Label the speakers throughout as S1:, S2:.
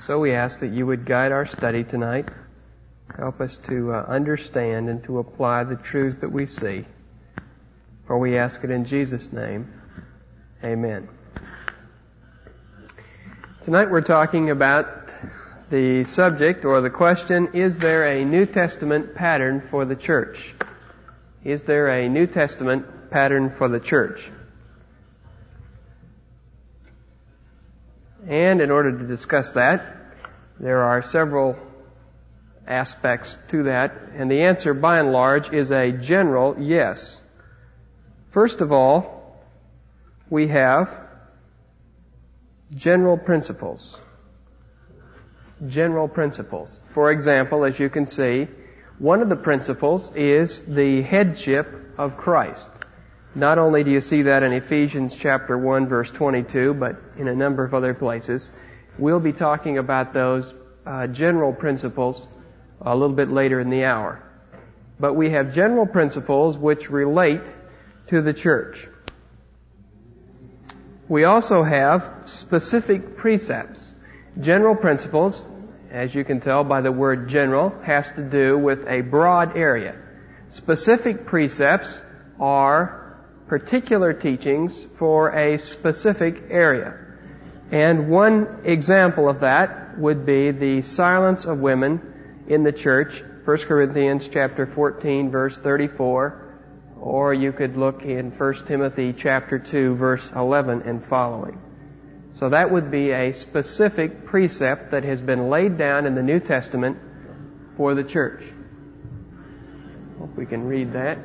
S1: So we ask that you would guide our study tonight. Help us to understand and to apply the truths that we see. For we ask it in Jesus' name. Amen. Tonight we're talking about the subject or the question, is there a New Testament pattern for the church? Is there a New Testament pattern for the church? And in order to discuss that, there are several aspects to that, and the answer by and large is a general yes. First of all, we have general principles. General principles. For example, as you can see, one of the principles is the headship of Christ. Not only do you see that in Ephesians chapter 1 verse 22, but in a number of other places. We'll be talking about those general principles a little bit later in the hour. But we have general principles which relate to the church. We also have specific precepts. General principles, as you can tell by the word general, has to do with a broad area. Specific precepts are particular teachings for a specific area. And one example of that would be the silence of women in the church, 1 Corinthians chapter 14 verse 34, or you could look in 1 Timothy chapter 2 verse 11 and following. So that would be a specific precept that has been laid down in the New Testament for the church. Hope we can read that.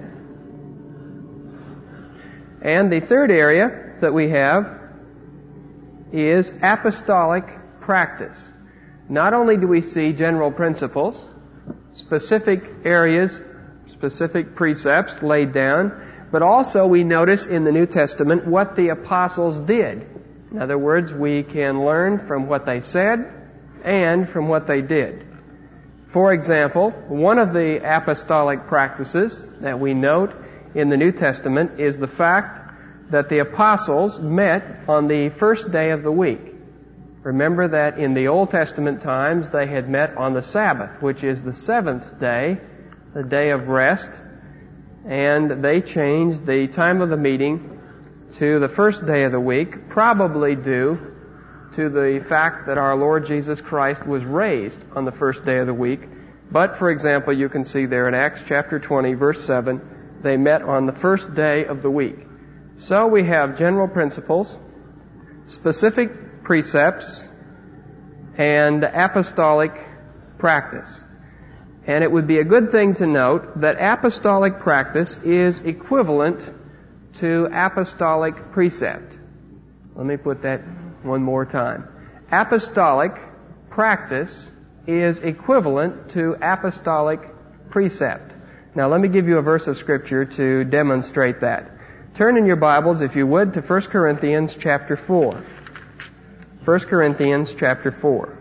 S1: And the third area that we have is apostolic practice. Not only do we see general principles, specific areas, specific precepts laid down, but also we notice in the New Testament what the apostles did. In other words, we can learn from what they said and from what they did. For example, one of the apostolic practices that we note in the New Testament is the fact that the apostles met on the first day of the week. Remember that in the Old Testament times they had met on the Sabbath, which is the seventh day, the day of rest, and they changed the time of the meeting to the first day of the week, probably due to the fact that our Lord Jesus Christ was raised on the first day of the week. But, for example, you can see there in Acts chapter 20, verse 7, they met on the first day of the week. So we have general principles, specific precepts, and apostolic practice. And it would be a good thing to note that apostolic practice is equivalent to apostolic precept. Let me put that one more time. Apostolic practice is equivalent to apostolic precept. Now let me give you a verse of Scripture to demonstrate that. Turn in your Bibles, if you would, to 1 Corinthians chapter 4. 1 Corinthians chapter 4.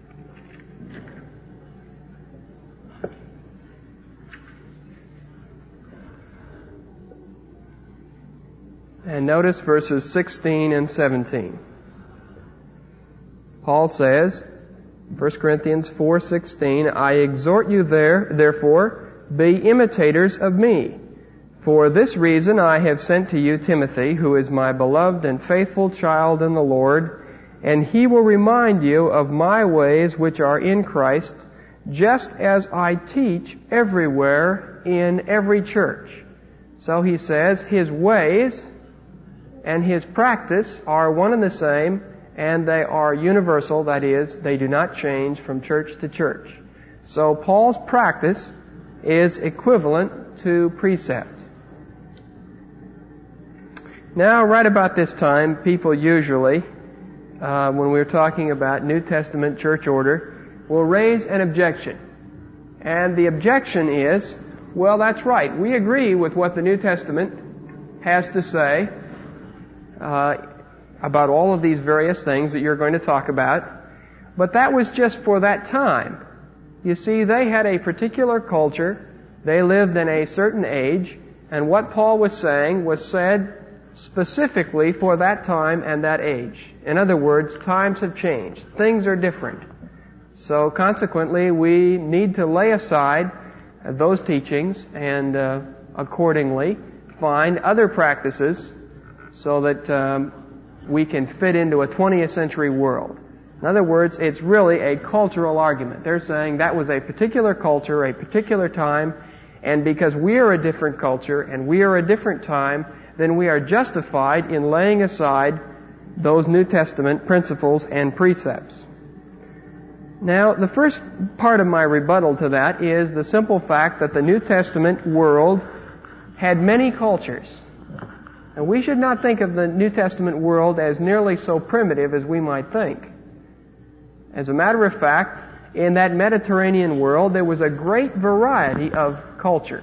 S1: And notice verses 16 and 17. Paul says, 1 Corinthians 4:16, I exhort you therefore, be imitators of me. For this reason I have sent to you Timothy, who is my beloved and faithful child in the Lord, and he will remind you of my ways which are in Christ, just as I teach everywhere in every church. So he says his ways and his practice are one and the same, and they are universal, that is, they do not change from church to church. So Paul's practice is equivalent to precept. Now, right about this time, people usually, when we're talking about New Testament church order, will raise an objection. And the objection is, well, that's right, we agree with what the New Testament has to say about all of these various things that you're going to talk about, but that was just for that time. You see, they had a particular culture, they lived in a certain age, and what Paul was saying was said specifically for that time and that age. In other words, times have changed. Things are different. So consequently, we need to lay aside those teachings and accordingly find other practices so that we can fit into a 20th century world. In other words, it's really a cultural argument. They're saying that was a particular culture, a particular time, and because we are a different culture and we are a different time, then we are justified in laying aside those New Testament principles and precepts. Now, the first part of my rebuttal to that is the simple fact that the New Testament world had many cultures. And we should not think of the New Testament world as nearly so primitive as we might think. As a matter of fact, in that Mediterranean world, there was a great variety of culture,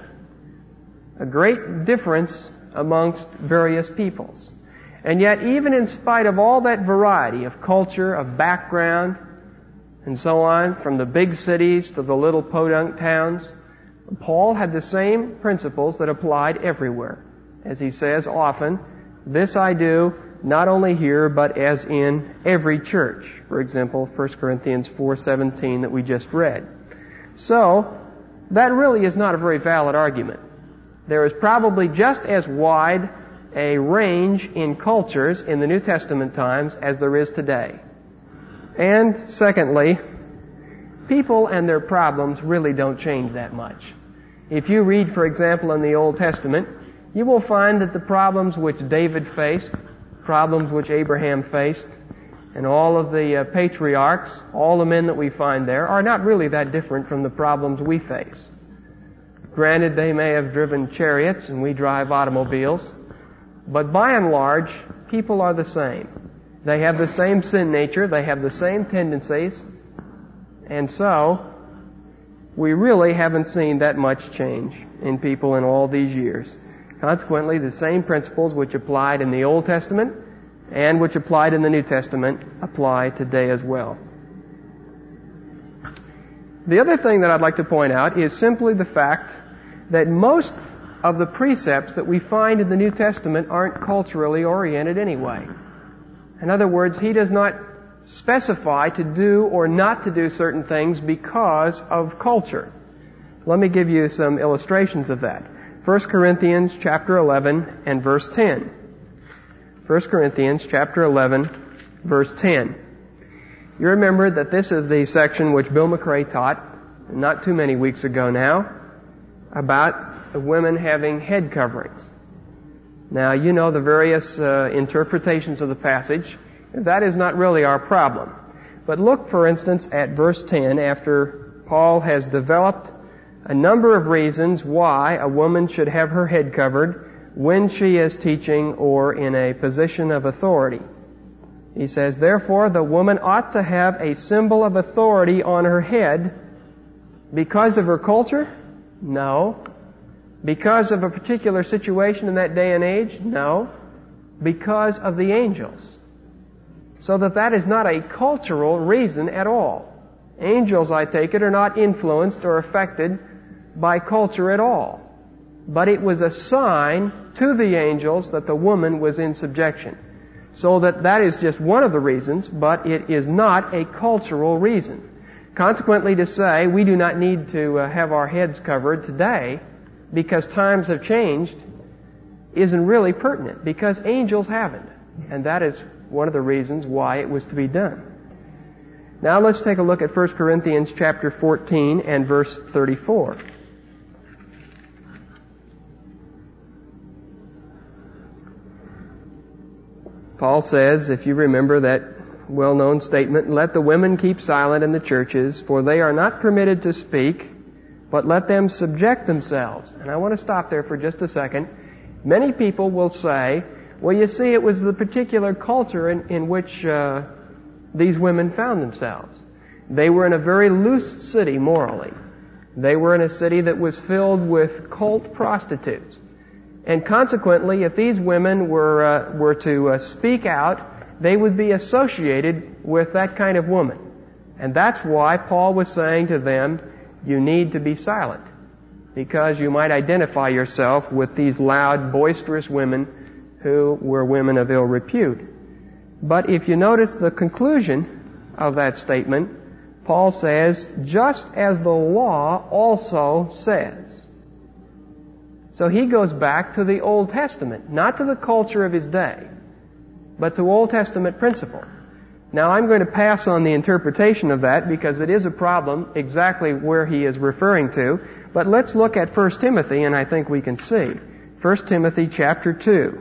S1: a great difference amongst various peoples. And yet, even in spite of all that variety of culture, of background, and so on, from the big cities to the little podunk towns, Paul had the same principles that applied everywhere. As he says often, this I do not only here, but as in every church. For example, 1 Corinthians 4:17 that we just read. So, that really is not a very valid argument. There is probably just as wide a range in cultures in the New Testament times as there is today. And secondly, people and their problems really don't change that much. If you read, for example, in the Old Testament, you will find that the problems which David faced, problems which Abraham faced, and all of the patriarchs, all the men that we find there, are not really that different from the problems we face. Granted, they may have driven chariots and we drive automobiles, but by and large, people are the same. They have the same sin nature, they have the same tendencies, and so we really haven't seen that much change in people in all these years. Consequently, the same principles which applied in the Old Testament and which applied in the New Testament apply today as well. The other thing that I'd like to point out is simply the fact that most of the precepts that we find in the New Testament aren't culturally oriented anyway. In other words, he does not specify to do or not to do certain things because of culture. Let me give you some illustrations of that. 1 Corinthians chapter 11 and verse 10. 1 Corinthians chapter 11, verse 10. You remember that this is the section which Bill McRae taught not too many weeks ago now about the women having head coverings. Now, you know the various interpretations of the passage. That is not really our problem. But look, for instance, at verse 10 after Paul has developed a number of reasons why a woman should have her head covered when she is teaching or in a position of authority. He says, therefore, the woman ought to have a symbol of authority on her head because of her culture? No. Because of a particular situation in that day and age? No. Because of the angels. So that is not a cultural reason at all. Angels, I take it, are not influenced or affected by culture at all. But it was a sign to the angels that the woman was in subjection. So that is just one of the reasons, but it is not a cultural reason. Consequently, to say we do not need to have our heads covered today because times have changed isn't really pertinent, because angels haven't. And that is one of the reasons why it was to be done. Now let's take a look at 1 Corinthians chapter 14 and verse 34. Paul says, if you remember that well-known statement, let the women keep silent in the churches, for they are not permitted to speak, but let them subject themselves. And I want to stop there for just a second. Many people will say, well, you see, it was the particular culture in which these women found themselves. They were in a very loose city morally. They were in a city that was filled with cult prostitutes. And consequently, if these women were to speak out, they would be associated with that kind of woman. And that's why Paul was saying to them, you need to be silent, because you might identify yourself with these loud, boisterous women who were women of ill repute. But if you notice the conclusion of that statement, Paul says, just as the law also says. So he goes back to the Old Testament, not to the culture of his day, but to Old Testament principle. Now I'm going to pass on the interpretation of that because it is a problem exactly where he is referring to, but let's look at 1 Timothy and I think we can see. 1 Timothy chapter 2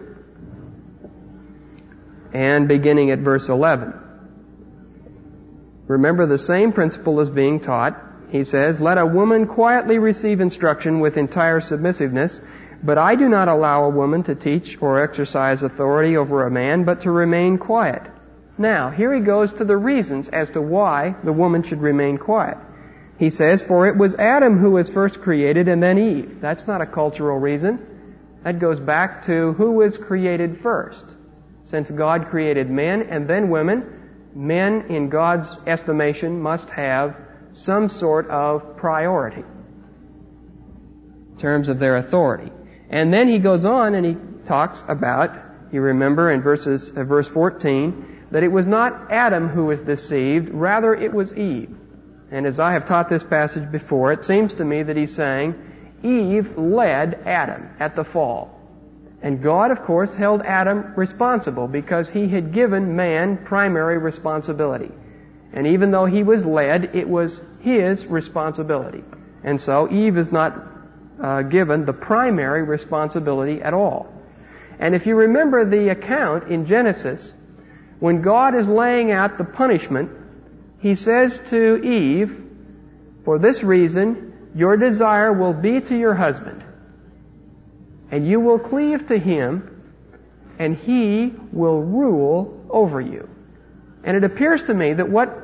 S1: and beginning at verse 11. Remember, the same principle is being taught. He says, "Let a woman quietly receive instruction with entire submissiveness, but I do not allow a woman to teach or exercise authority over a man, but to remain quiet." Now, here he goes to the reasons as to why the woman should remain quiet. He says, "For it was Adam who was first created and then Eve." That's not a cultural reason. That goes back to who was created first. Since God created men and then women, men in God's estimation must have some sort of priority in terms of their authority. And then he goes on and he talks about, you remember in verse 14, that it was not Adam who was deceived, rather it was Eve. And as I have taught this passage before, it seems to me that he's saying Eve led Adam at the fall. And God, of course, held Adam responsible because he had given man primary responsibility. And even though he was led, it was his responsibility. And so Eve is not given the primary responsibility at all. And if you remember the account in Genesis, when God is laying out the punishment, he says to Eve, "For this reason, your desire will be to your husband, and you will cleave to him, and he will rule over you." And it appears to me that what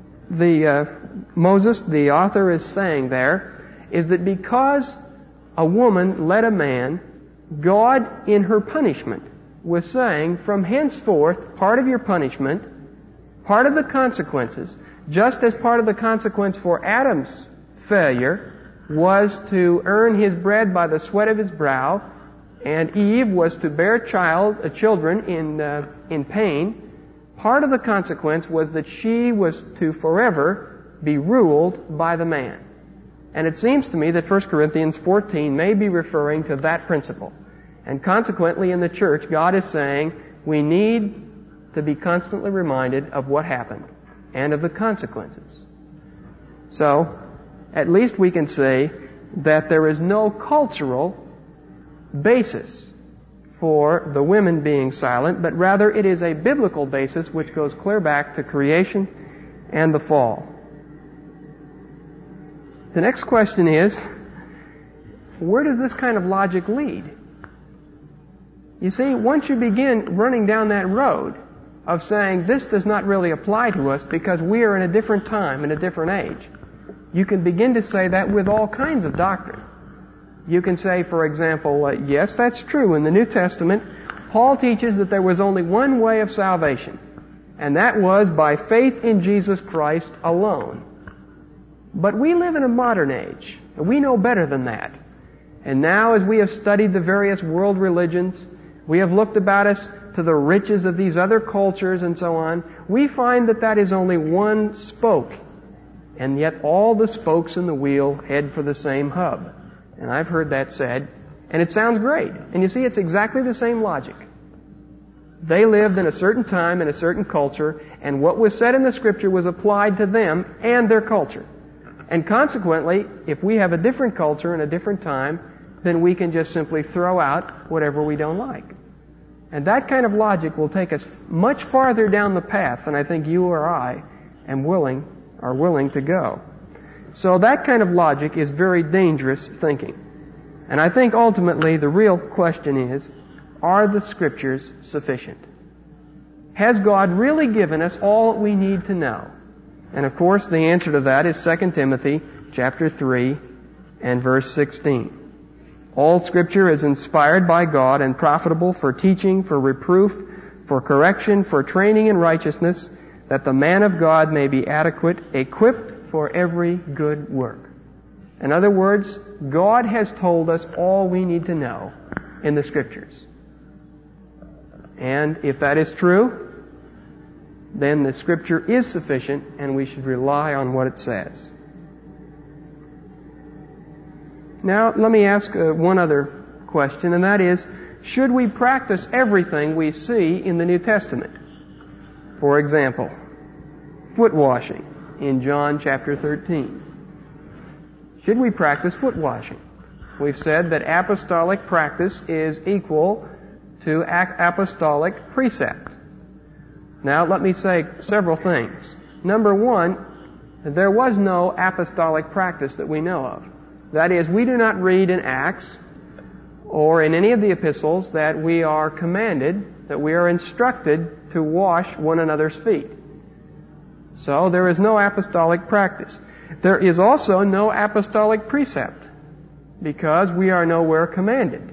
S1: Moses, the author, is saying there is that because a woman led a man, God, in her punishment, was saying, from henceforth, part of your punishment, part of the consequences, just as part of the consequence for Adam's failure was to earn his bread by the sweat of his brow, and Eve was to bear children in pain, part of the consequence was that she was to forever be ruled by the man. And it seems to me that 1 Corinthians 14 may be referring to that principle. And consequently in the church, God is saying we need to be constantly reminded of what happened and of the consequences. So, at least we can say that there is no cultural basis for the women being silent, but rather it is a biblical basis which goes clear back to creation and the fall. The next question is, where does this kind of logic lead? You see, once you begin running down that road of saying this does not really apply to us because we are in a different time, in a different age, you can begin to say that with all kinds of doctrine. You can say, for example, yes, that's true. In the New Testament, Paul teaches that there was only one way of salvation, and that was by faith in Jesus Christ alone. But we live in a modern age, and we know better than that. And now, as we have studied the various world religions, we have looked about us to the riches of these other cultures and so on, we find that that is only one spoke, and yet all the spokes in the wheel head for the same hub. And I've heard that said, and it sounds great. And you see, it's exactly the same logic. They lived in a certain time, in a certain culture, and what was said in the Scripture was applied to them and their culture. And consequently, if we have a different culture and a different time, then we can just simply throw out whatever we don't like. And that kind of logic will take us much farther down the path than I think you or I are willing to go. So that kind of logic is very dangerous thinking. And I think ultimately the real question is, are the Scriptures sufficient? Has God really given us all we need to know? And of course the answer to that is 2 Timothy chapter 3 and verse 16. All Scripture is inspired by God and profitable for teaching, for reproof, for correction, for training in righteousness, that the man of God may be adequate, equipped for every good work. In other words, God has told us all we need to know in the Scriptures. And if that is true, then the Scripture is sufficient and we should rely on what it says. Now, let me ask one other question, and that is, should we practice everything we see in the New Testament? For example, foot washing in John chapter 13. Should we practice foot washing? We've said that apostolic practice is equal to apostolic precept. Now, let me say several things. Number one, there was no apostolic practice that we know of. That is, we do not read in Acts or in any of the epistles that we are commanded, that we are instructed to wash one another's feet. So there is no apostolic practice. There is also no apostolic precept, because we are nowhere commanded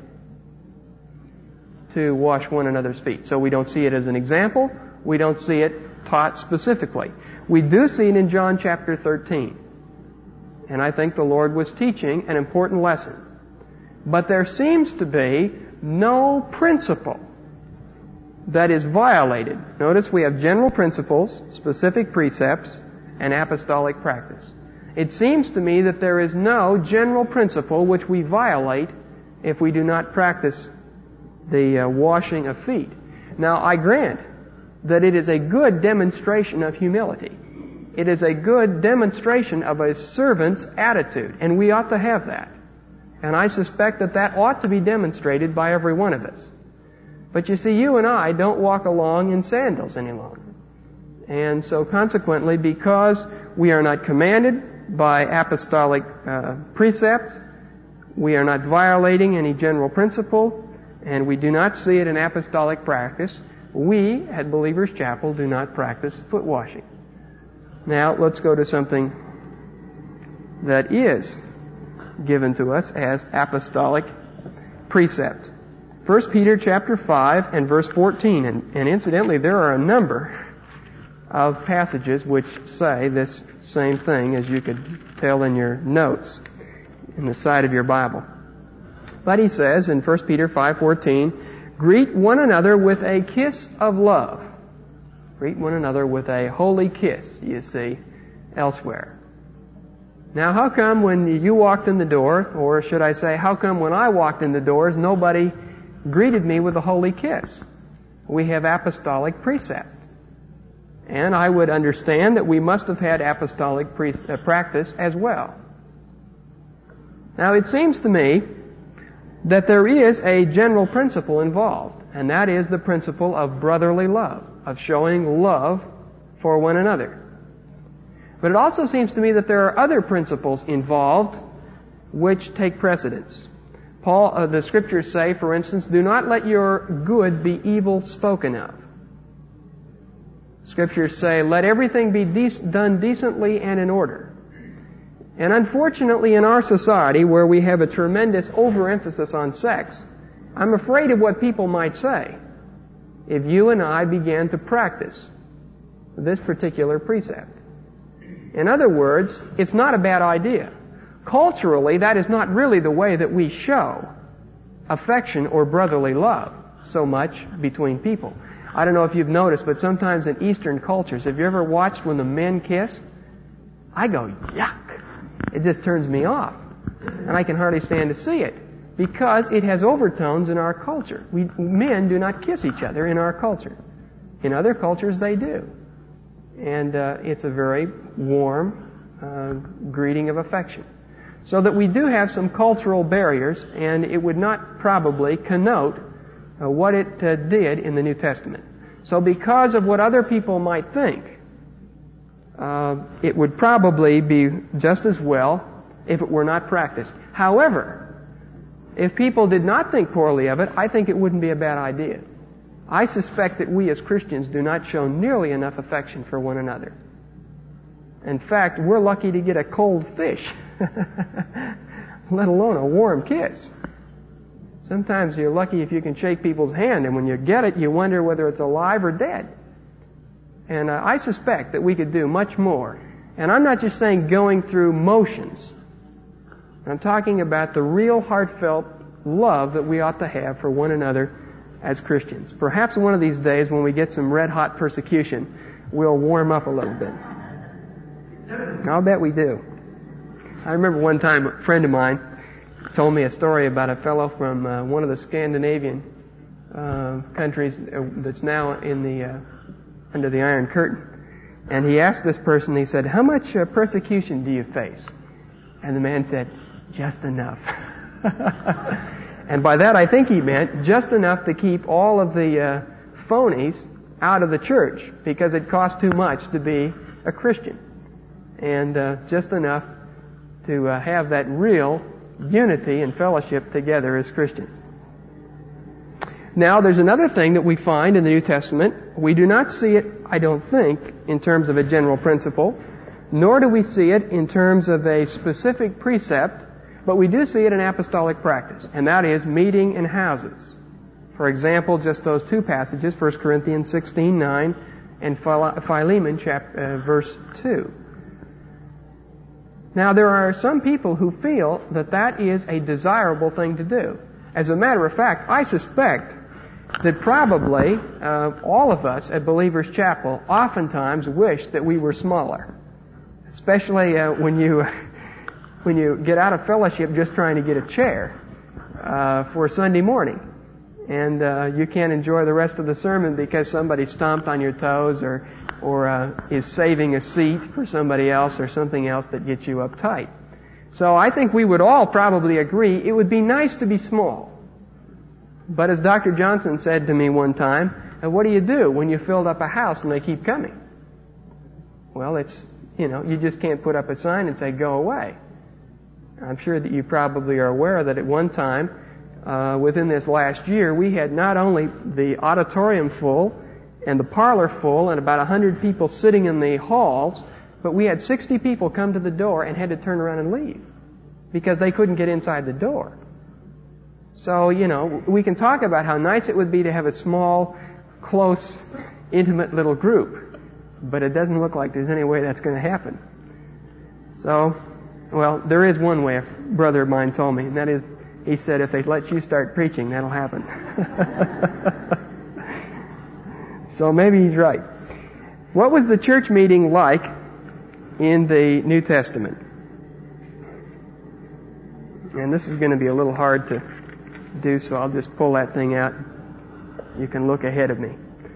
S1: to wash one another's feet. So we don't see it as an example. We don't see it taught specifically. We do see it in John chapter 13. And I think the Lord was teaching an important lesson. But there seems to be no principle that is violated. Notice we have general principles, specific precepts, and apostolic practice. It seems to me that there is no general principle which we violate if we do not practice the washing of feet. Now, I grant that it is a good demonstration of humility. It is a good demonstration of a servant's attitude, and we ought to have that. And I suspect that that ought to be demonstrated by every one of us. But you see, you and I don't walk along in sandals any longer. And so consequently, because we are not commanded by apostolic precept, we are not violating any general principle, and we do not see it in apostolic practice, we at Believers Chapel do not practice foot washing. Now, let's go to something that is given to us as apostolic precept. 1 Peter chapter 5 and verse 14. And incidentally, there are a number of passages which say this same thing, as you could tell in your notes in the side of your Bible. But he says in 1 Peter 5:14, greet one another with a kiss of love. Greet one another with a holy kiss, you see, elsewhere. Now, how come when you walked in the door, or should I say, how come when I walked in the doors, nobody greeted me with a holy kiss? We have apostolic precept. And I would understand that we must have had apostolic practice as well. Now, it seems to me that there is a general principle involved, and that is the principle of brotherly love, of showing love for one another. But it also seems to me that there are other principles involved which take precedence. The Scriptures say, for instance, do not let your good be evil spoken of. Scriptures say, let everything be done decently and in order. And unfortunately, in our society, where we have a tremendous overemphasis on sex, I'm afraid of what people might say if you and I began to practice this particular precept. In other words, it's not a bad idea. Culturally, that is not really the way that we show affection or brotherly love so much between people. I don't know if you've noticed, but sometimes in Eastern cultures, have you ever watched when the men kiss? I go, yuck! It just turns me off. And I can hardly stand to see it, because it has overtones in our culture. Men do not kiss each other in our culture. In other cultures, they do. And it's a very warm greeting of affection. So that we do have some cultural barriers, and it would not probably connote what it did in the New Testament. So because of what other people might think, it would probably be just as well if it were not practiced. However, if people did not think poorly of it, I think it wouldn't be a bad idea. I suspect that we as Christians do not show nearly enough affection for one another. In fact, we're lucky to get a cold fish, let alone a warm kiss. Sometimes you're lucky if you can shake people's hand, and when you get it, you wonder whether it's alive or dead. And I suspect that we could do much more. And I'm not just saying going through motions. I'm talking about the real heartfelt love that we ought to have for one another as Christians. Perhaps one of these days when we get some red-hot persecution, we'll warm up a little bit. I'll bet we do. I remember one time a friend of mine told me a story about a fellow from one of the Scandinavian countries that's now in the under the Iron Curtain. And he asked this person, he said, "How much persecution do you face?" And the man said, "Just enough." And by that I think he meant just enough to keep all of the phonies out of the church, because it costs too much to be a Christian. And just enough to have that real unity and fellowship together as Christians. Now, there's another thing that we find in the New Testament. We do not see it, I don't think, in terms of a general principle, nor do we see it in terms of a specific precept, but we do see it in apostolic practice, and that is meeting in houses. For example, just those two passages, 1 Corinthians 16:9 and Philemon verse 2. Now, there are some people who feel that that is a desirable thing to do. As a matter of fact, I suspect that probably all of us at Believers Chapel oftentimes wish that we were smaller, especially when you get out of fellowship just trying to get a chair for Sunday morning, and you can't enjoy the rest of the sermon because somebody stomped on your toes or is saving a seat for somebody else or something else that gets you uptight. So I think we would all probably agree it would be nice to be small. But as Dr. Johnson said to me one time, what do you do when you filled up a house and they keep coming? Well, you just can't put up a sign and say, "Go away." I'm sure that you probably are aware that at one time, within this last year, we had not only the auditorium full and the parlor full and about 100 people sitting in the halls, but we had 60 people come to the door and had to turn around and leave because they couldn't get inside the door. So, we can talk about how nice it would be to have a small, close, intimate little group, but it doesn't look like there's any way that's going to happen. So, well, there is one way, a brother of mine told me, and that is, he said, if they let you start preaching, that'll happen. So maybe he's right. What was the church meeting like in the New Testament? And this is going to be a little hard to do, so I'll just pull that thing out. You can look ahead of me.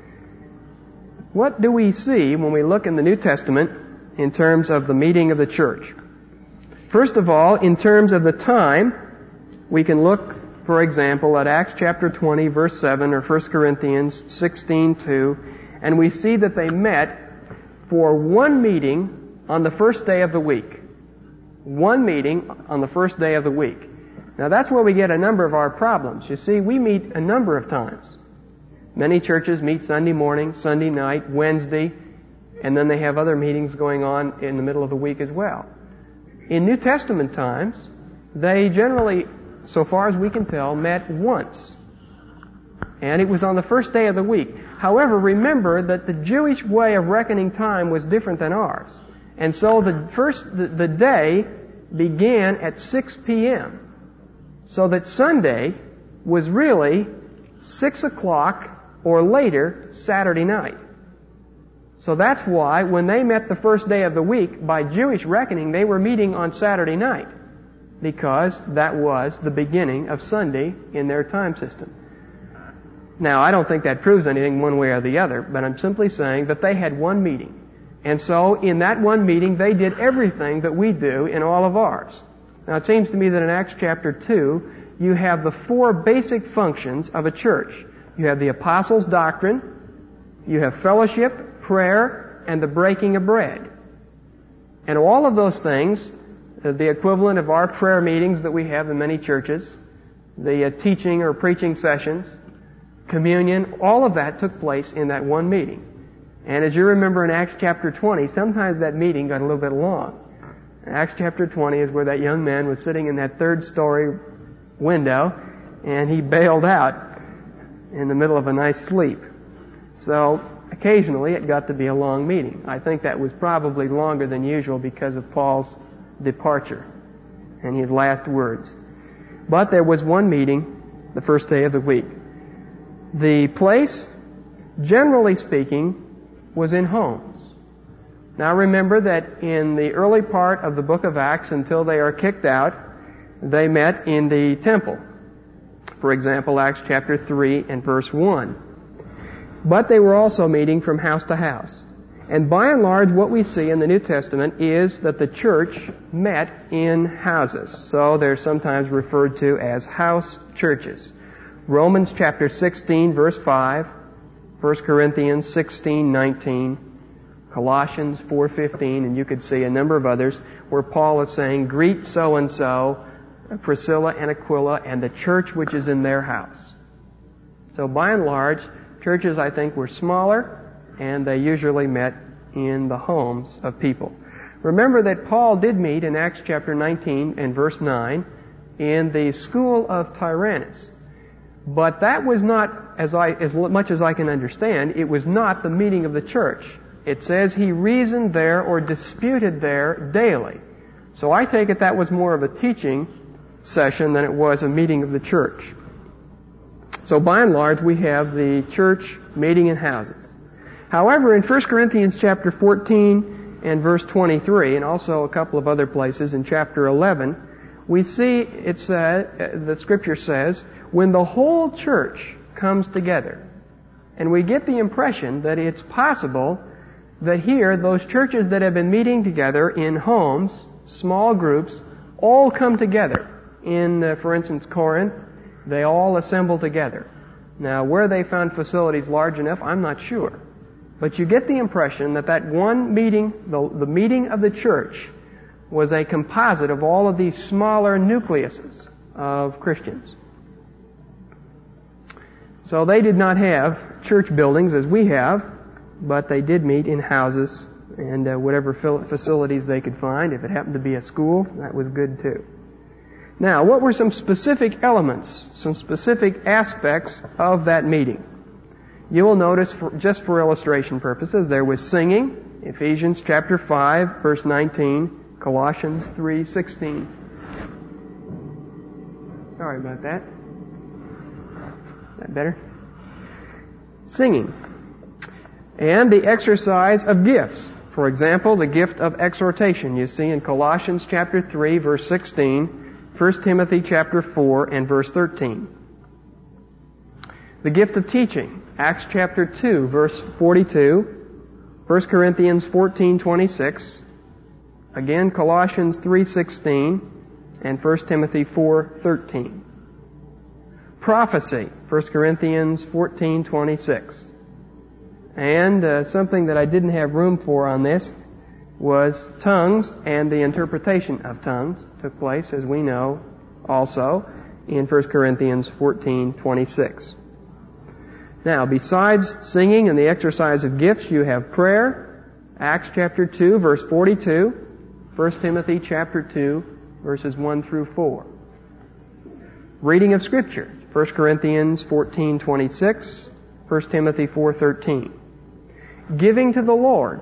S1: What do we see when we look in the New Testament in terms of the meeting of the church? First of all, in terms of the time, we can look, for example, at Acts chapter 20, verse 7, or 1 Corinthians 16:2, and we see that they met for one meeting on the first day of the week. One meeting on the first day of the week. Now that's where we get a number of our problems. You see, we meet a number of times. Many churches meet Sunday morning, Sunday night, Wednesday, and then they have other meetings going on in the middle of the week as well. In New Testament times, they generally, so far as we can tell, met once. And it was on the first day of the week. However, remember that the Jewish way of reckoning time was different than ours. And so the day began at 6 p.m. So that Sunday was really 6 o'clock or later Saturday night. So that's why when they met the first day of the week, by Jewish reckoning, they were meeting on Saturday night, because that was the beginning of Sunday in their time system. Now, I don't think that proves anything one way or the other, but I'm simply saying that they had one meeting. And so in that one meeting, they did everything that we do in all of ours. Now, it seems to me that in Acts chapter 2, you have the four basic functions of a church. You have the apostles' doctrine, you have fellowship, prayer, and the breaking of bread. And all of those things, the equivalent of our prayer meetings that we have in many churches, the teaching or preaching sessions, communion, all of that took place in that one meeting. And as you remember in Acts chapter 20, sometimes that meeting got a little bit long. Acts chapter 20 is where that young man was sitting in that third-story window, and he bailed out in the middle of a nice sleep. So occasionally it got to be a long meeting. I think that was probably longer than usual because of Paul's departure and his last words. But there was one meeting the first day of the week. The place, generally speaking, was in homes. Now remember that in the early part of the book of Acts, until they are kicked out, they met in the temple. For example, Acts chapter 3 and verse 1. But they were also meeting from house to house. And by and large, what we see in the New Testament is that the church met in houses. So they're sometimes referred to as house churches. Romans chapter 16, verse 5, 1 Corinthians 16:19, Colossians 4:15, and you could see a number of others where Paul is saying, greet so-and-so, Priscilla and Aquila, and the church which is in their house. So by and large, churches, I think, were smaller, and they usually met in the homes of people. Remember that Paul did meet in Acts chapter 19 and verse 9 in the school of Tyrannus. But that was not, as much as I can understand, it was not the meeting of the church. It says he reasoned there or disputed there daily. So I take it that was more of a teaching session than it was a meeting of the church. So by and large, we have the church meeting in houses. However, in 1 Corinthians chapter 14 and verse 23, and also a couple of other places in chapter 11, we see the Scripture says, when the whole church comes together. And we get the impression that it's possible that here, those churches that have been meeting together in homes, small groups, all come together. In, for instance, Corinth, they all assemble together. Now, where they found facilities large enough, I'm not sure. But you get the impression that that one meeting, the meeting of the church, was a composite of all of these smaller nucleuses of Christians. So they did not have church buildings as we have, but they did meet in houses and whatever facilities they could find. If it happened to be a school, that was good too. Now, what were some specific elements, some specific aspects of that meeting? You will notice, just for illustration purposes, there was singing, Ephesians chapter 5, verse 19, Colossians 3:16. Sorry about that. Is that better? Singing. And the exercise of gifts. For example, the gift of exhortation you see in Colossians chapter 3, verse 16, 1 Timothy chapter 4 and verse 13. The gift of teaching, Acts chapter 2, verse 42, 1 Corinthians 14:26, again Colossians 3:16, and 1 Timothy 4:13. Prophecy, 1 Corinthians 14:26. And something that I didn't have room for on this was tongues, and the interpretation of tongues took place, as we know, also in 1 Corinthians 14:26. Now, besides singing and the exercise of gifts, you have prayer, Acts chapter 2, verse 42, 1 Timothy chapter 2, verses 1 through 4. Reading of Scripture, 1 Corinthians 14:26, 1 Timothy 4:13. Giving to the Lord,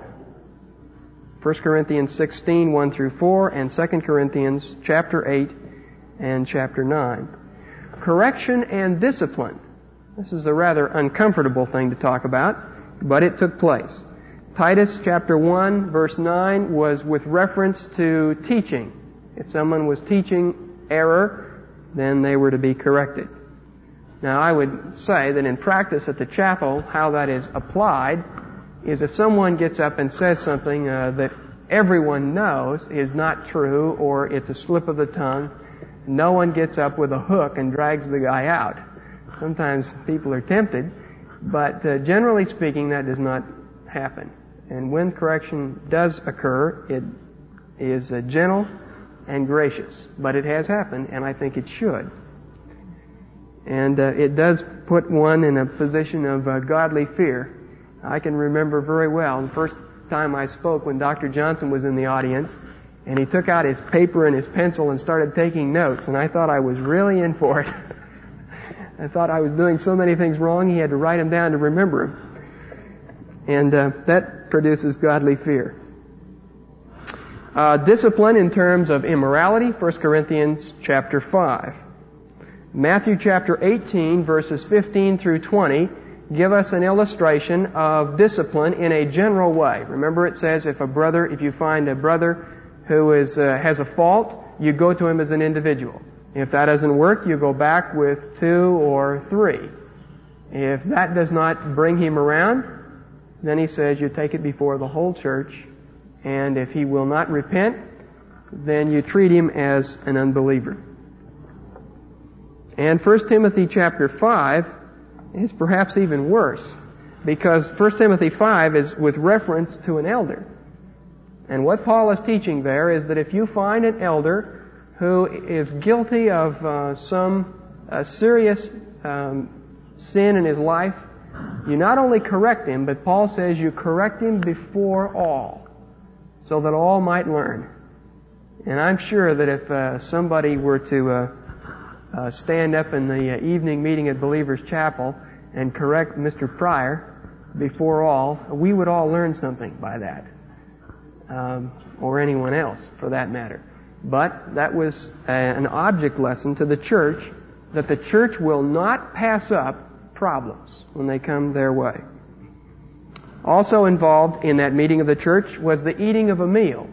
S1: 1 Corinthians 16, 1 through 4, and 2 Corinthians chapter 8 and chapter 9. Correction and discipline. This is a rather uncomfortable thing to talk about, but it took place. Titus chapter 1, verse 9 was with reference to teaching. If someone was teaching error, then they were to be corrected. Now, I would say that in practice at the chapel, how that is applied is if someone gets up and says something that everyone knows is not true or it's a slip of the tongue, no one gets up with a hook and drags the guy out. Sometimes people are tempted, but generally speaking, that does not happen. And when correction does occur, it is gentle and gracious. But it has happened, and I think it should. And it does put one in a position of godly fear. I can remember very well the first time I spoke when Dr. Johnson was in the audience, and he took out his paper and his pencil and started taking notes, and I thought I was really in for it. I thought I was doing so many things wrong, he had to write them down to remember them. And that produces godly fear. Discipline in terms of immorality, 1 Corinthians chapter 5. Matthew chapter 18, verses 15 through 20, give us an illustration of discipline in a general way. Remember, it says if you find a brother who has a fault, you go to him as an individual. If that doesn't work, you go back with 2 or 3. If that does not bring him around, then he says you take it before the whole church, and if he will not repent, then you treat him as an unbeliever. And 1 Timothy chapter 5 is perhaps even worse, because 1 Timothy 5 is with reference to an elder. And what Paul is teaching there is that if you find an elder who is guilty of some serious sin in his life, you not only correct him, but Paul says you correct him before all, so that all might learn. And I'm sure that if somebody were to stand up in the evening meeting at Believer's Chapel and correct Mr. Pryor before all, we would all learn something by that. Or anyone else, for that matter. But that was an object lesson to the church, that the church will not pass up problems when they come their way. Also involved in that meeting of the church was the eating of a meal.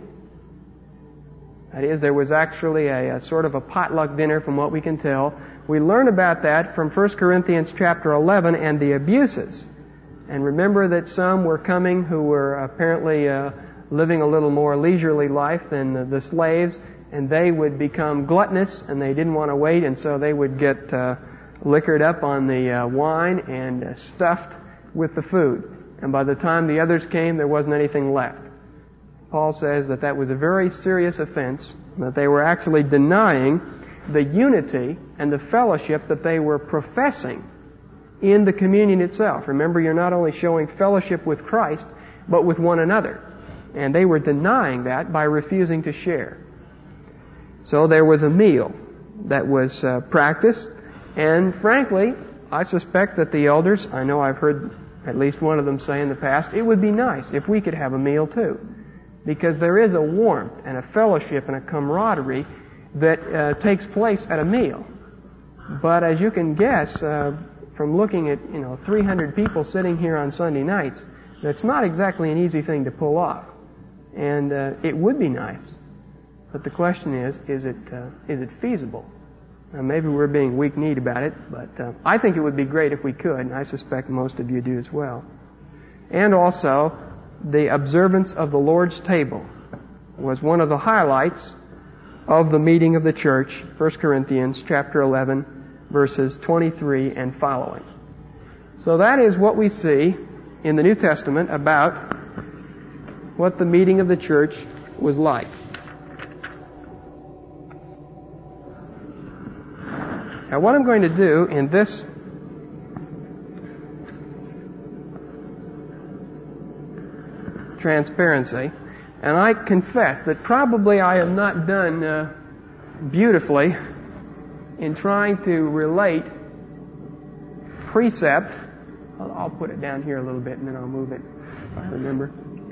S1: That is, there was actually a sort of a potluck dinner from what we can tell. We learn about that from 1 Corinthians chapter 11 and the abuses. And remember that some were coming who were apparently living a little more leisurely life than the slaves, and they would become gluttonous, and they didn't want to wait, and so they would get liquored up on the wine and stuffed with the food. And by the time the others came, there wasn't anything left. Paul says that that was a very serious offense, that they were actually denying the unity and the fellowship that they were professing in the communion itself. Remember, you're not only showing fellowship with Christ, but with one another. And they were denying that by refusing to share. So there was a meal that was practiced, and frankly, I suspect that the elders, I know I've heard at least one of them say in the past, it would be nice if we could have a meal too. Because there is a warmth and a fellowship and a camaraderie that takes place at a meal. But as you can guess, from looking at 300 people sitting here on Sunday nights, that's not exactly an easy thing to pull off. And it would be nice. But the question is it feasible? Maybe we're being weak-kneed about it, but I think it would be great if we could, and I suspect most of you do as well. And also, the observance of the Lord's table was one of the highlights of the meeting of the church, 1 Corinthians chapter 11, verses 23 and following. So that is what we see in the New Testament about what the meeting of the church was like. Now, what I'm going to do in this transparency, and I confess that probably I have not done beautifully in trying to relate precept. I'll put it down here a little bit and then I'll move it if I remember.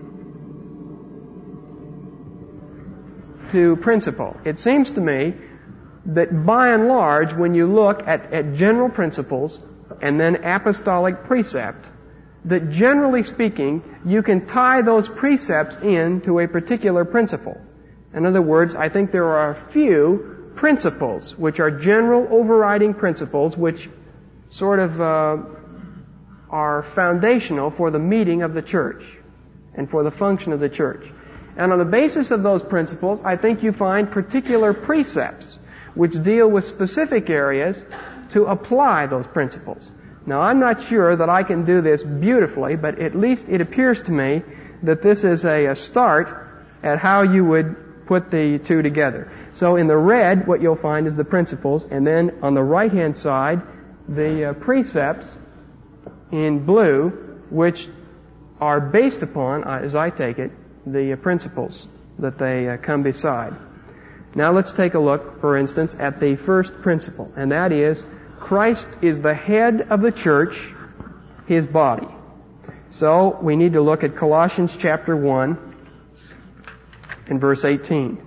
S1: To principle. It seems to me that by and large, when you look at general principles and then apostolic precept, that generally speaking, you can tie those precepts into a particular principle. In other words, I think there are a few principles which are general overriding principles which sort of are foundational for the meeting of the church and for the function of the church. And on the basis of those principles, I think you find particular precepts which deal with specific areas to apply those principles. Now, I'm not sure that I can do this beautifully, but at least it appears to me that this is a start at how you would put the two together. So in the red, what you'll find is the principles, and then on the right-hand side, the precepts in blue, which are based upon, as I take it, the principles that they come beside. Now let's take a look, for instance, at the first principle, and that is Christ is the head of the church, His body. So we need to look at Colossians chapter 1 and verse 18.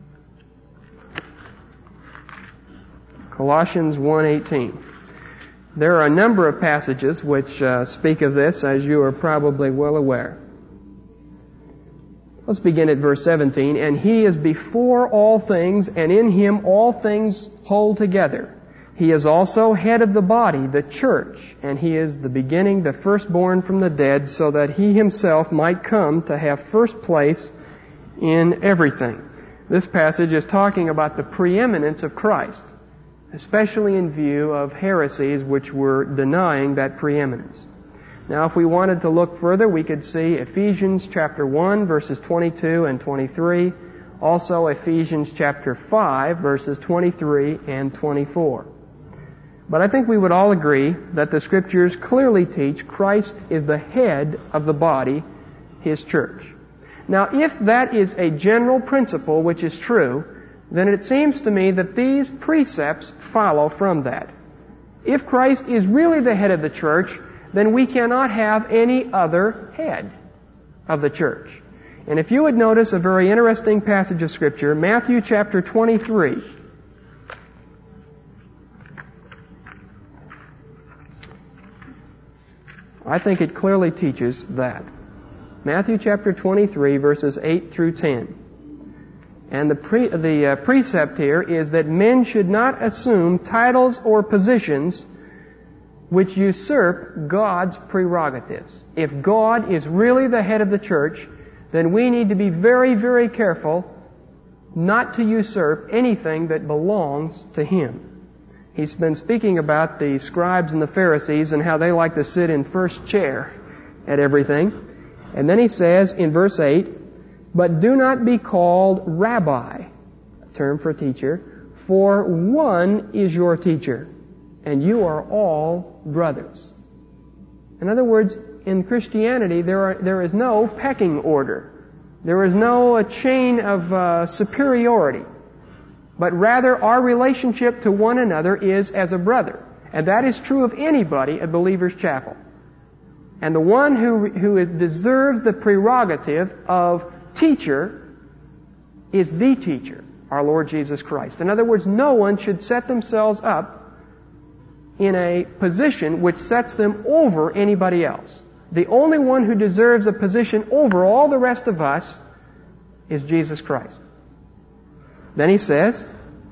S1: Colossians 1:18. There are a number of passages which speak of this, as you are probably well aware. Let's begin at verse 17. And He is before all things, and in Him all things hold together. He is also head of the body, the church, and He is the beginning, the firstborn from the dead, so that He Himself might come to have first place in everything. This passage is talking about the preeminence of Christ, especially in view of heresies which were denying that preeminence. Now, if we wanted to look further, we could see Ephesians chapter 1, verses 22 and 23, also Ephesians chapter 5, verses 23 and 24. But I think we would all agree that the Scriptures clearly teach Christ is the head of the body, His church. Now, if that is a general principle which is true, then it seems to me that these precepts follow from that. If Christ is really the head of the church, then we cannot have any other head of the church. And if you would notice a very interesting passage of Scripture, Matthew chapter 23. I think it clearly teaches that. Matthew chapter 23, verses 8 through 10. And the precept here is that men should not assume titles or positions which usurp God's prerogatives. If God is really the head of the church, then we need to be very, very careful not to usurp anything that belongs to Him. He's been speaking about the scribes and the Pharisees and how they like to sit in first chair at everything. And then he says in verse 8, "But do not be called rabbi," a term for teacher, "for one is your teacher, and you are all brothers." In other words, in Christianity, there is no pecking order. There is no chain of superiority. But rather, our relationship to one another is as a brother. And that is true of anybody at Believer's Chapel. And the one who deserves the prerogative of teacher is the teacher, our Lord Jesus Christ. In other words, no one should set themselves up in a position which sets them over anybody else. The only one who deserves a position over all the rest of us is Jesus Christ. Then he says,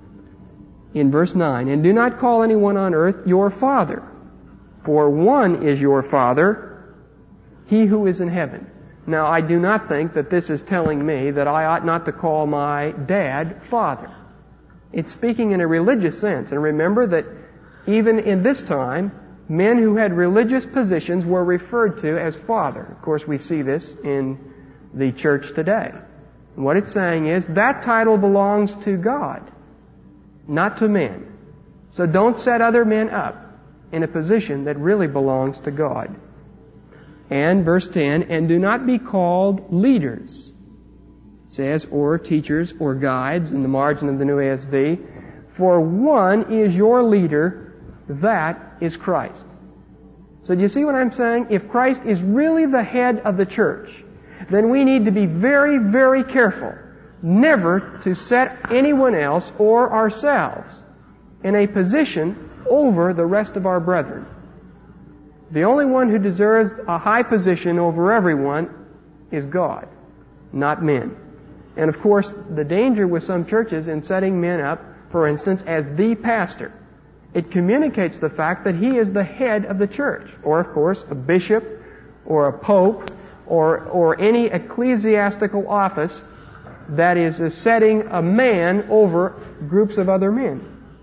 S1: in verse 9, "And do not call anyone on earth your father, for one is your Father, He who is in heaven." Now, I do not think that this is telling me that I ought not to call my dad Father. It's speaking in a religious sense. And remember that even in this time, men who had religious positions were referred to as Father. Of course, we see this in the church today. And what it's saying is that title belongs to God, not to men. So don't set other men up in a position that really belongs to God. And verse 10, "And do not be called leaders," it says, or teachers or guides in the margin of the New ASV, "for one is your leader, that is Christ." So do you see what I'm saying? If Christ is really the head of the church, then we need to be very, very careful never to set anyone else or ourselves in a position over the rest of our brethren. The only one who deserves a high position over everyone is God, not men. And of course, the danger with some churches in setting men up, for instance, as the pastor, it communicates the fact that he is the head of the church, or of course, a bishop, or a pope, or any ecclesiastical office that is setting a man over groups of other men.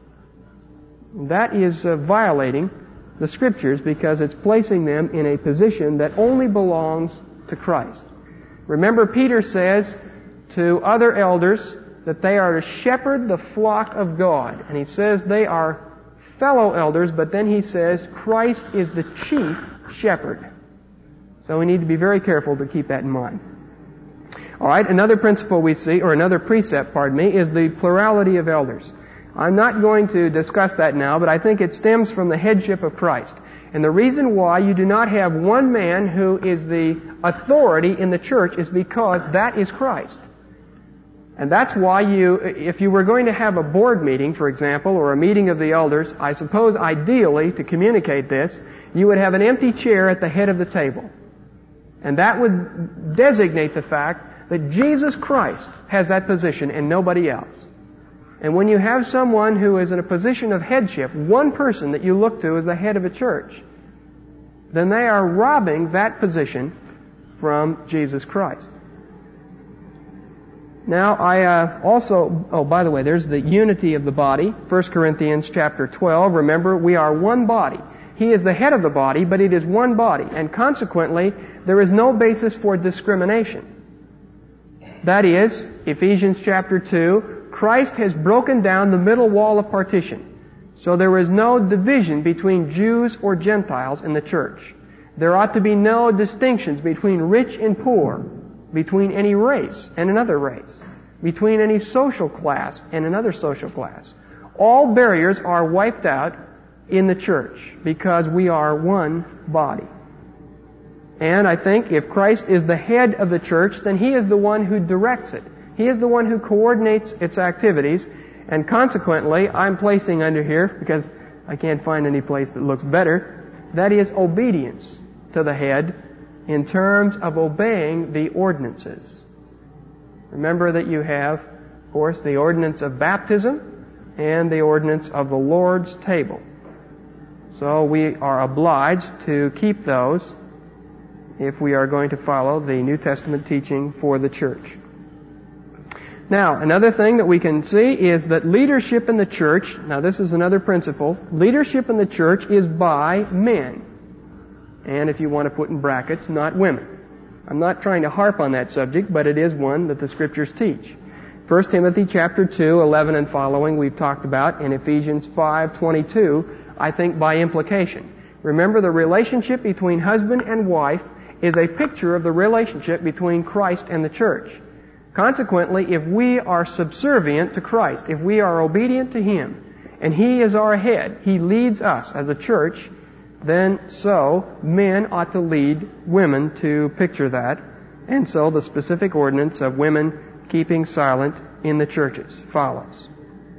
S1: That is violating the Scriptures because it's placing them in a position that only belongs to Christ. Remember, Peter says to other elders that they are to shepherd the flock of God. And he says they are fellow elders, but then he says Christ is the chief shepherd. So we need to be very careful to keep that in mind. All right, another principle we see, or another precept, is the plurality of elders. I'm not going to discuss that now, but I think it stems from the headship of Christ. And the reason why you do not have one man who is the authority in the church is because that is Christ. And that's why if you were going to have a board meeting, for example, or a meeting of the elders, I suppose ideally, to communicate this, you would have an empty chair at the head of the table. And that would designate the fact that Jesus Christ has that position and nobody else. And when you have someone who is in a position of headship, one person that you look to as the head of a church, then they are robbing that position from Jesus Christ. Now, by the way, there's the unity of the body. 1 Corinthians chapter 12. Remember, we are one body. He is the head of the body, but it is one body. And consequently, there is no basis for discrimination. That is, Ephesians chapter 2, Christ has broken down the middle wall of partition. So there is no division between Jews or Gentiles in the church. There ought to be no distinctions between rich and poor, between any race and another race, between any social class and another social class. All barriers are wiped out in the church because we are one body. And I think if Christ is the head of the church, then He is the one who directs it. He is the one who coordinates its activities, and consequently, I'm placing under here, because I can't find any place that looks better, that is obedience to the head in terms of obeying the ordinances. Remember that you have, of course, the ordinance of baptism and the ordinance of the Lord's table. So we are obliged to keep those if we are going to follow the New Testament teaching for the church. Now, another thing that we can see is that leadership in the church, now this is another principle, leadership in the church is by men. And if you want to put in brackets, not women. I'm not trying to harp on that subject, but it is one that the Scriptures teach. 1 Timothy chapter 2, 11 and following we've talked about, and Ephesians 5:22, I think by implication. Remember, the relationship between husband and wife is a picture of the relationship between Christ and the church. Consequently, if we are subservient to Christ, if we are obedient to Him, and He is our head, He leads us as a church, then so men ought to lead women to picture that. And so the specific ordinance of women keeping silent in the churches follows.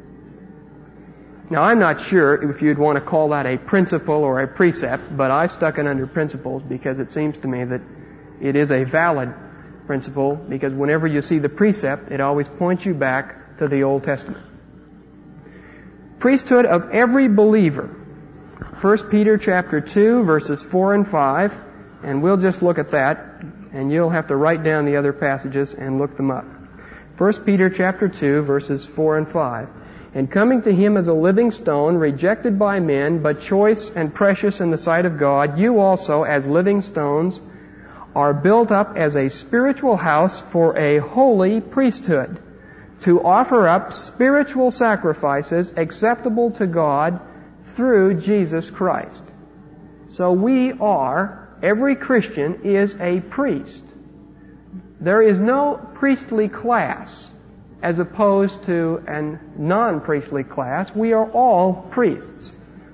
S1: Now, I'm not sure if you'd want to call that a principle or a precept, but I stuck it under principles because it seems to me that it is a valid principle, because whenever you see the precept, it always points you back to the Old Testament. Priesthood of every believer. 1 Peter chapter 2, verses 4 and 5, and we'll just look at that, and you'll have to write down the other passages and look them up. 1 Peter chapter 2, verses 4 and 5. And coming to Him as a living stone, rejected by men, but choice and precious in the sight of God, you also, as living stones, are built up as a spiritual house for a holy priesthood, to offer up spiritual sacrifices acceptable to God through Jesus Christ. So every Christian is a priest. There is no priestly class as opposed to a non-priestly class. We are all priests.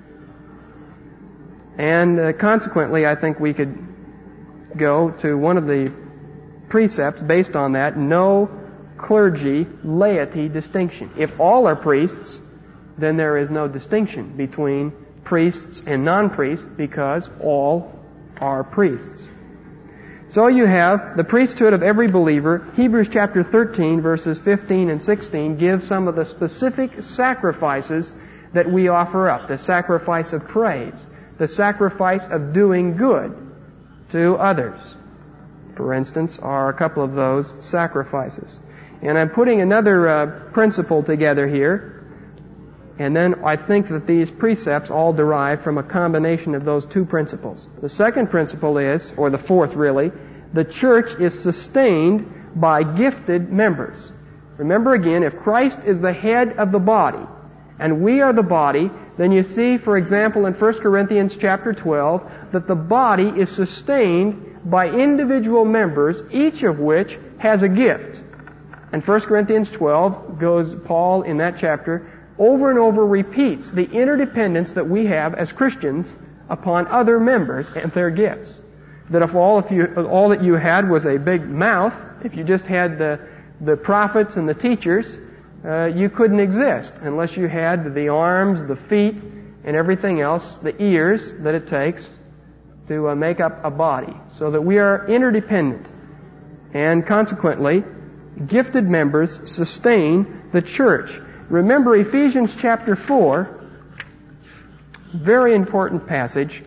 S1: And consequently, I think we could go to one of the precepts based on that, no clergy-laity distinction. If all are priests, then there is no distinction between priests and non-priests, because all are priests. So you have the priesthood of every believer. Hebrews chapter 13, verses 15 and 16 give some of the specific sacrifices that we offer up. The sacrifice of praise, the sacrifice of doing good to others, for instance, are a couple of those sacrifices. And I'm putting another principle together here, and then I think that these precepts all derive from a combination of those two principles. The second principle is, or the fourth really, the church is sustained by gifted members. Remember again, if Christ is the head of the body, and we are the body, then you see, for example, in 1 Corinthians chapter 12, that the body is sustained by individual members, each of which has a gift. And 1 Corinthians 12 Paul in that chapter, over and over repeats the interdependence that we have as Christians upon other members and their gifts. That if all that you had was a big mouth, if you just had the prophets and the teachers, you couldn't exist unless you had the arms, the feet, and everything else, the ears that it takes to make up a body. So that we are interdependent. And consequently, gifted members sustain the church. Remember Ephesians chapter 4, very important passage,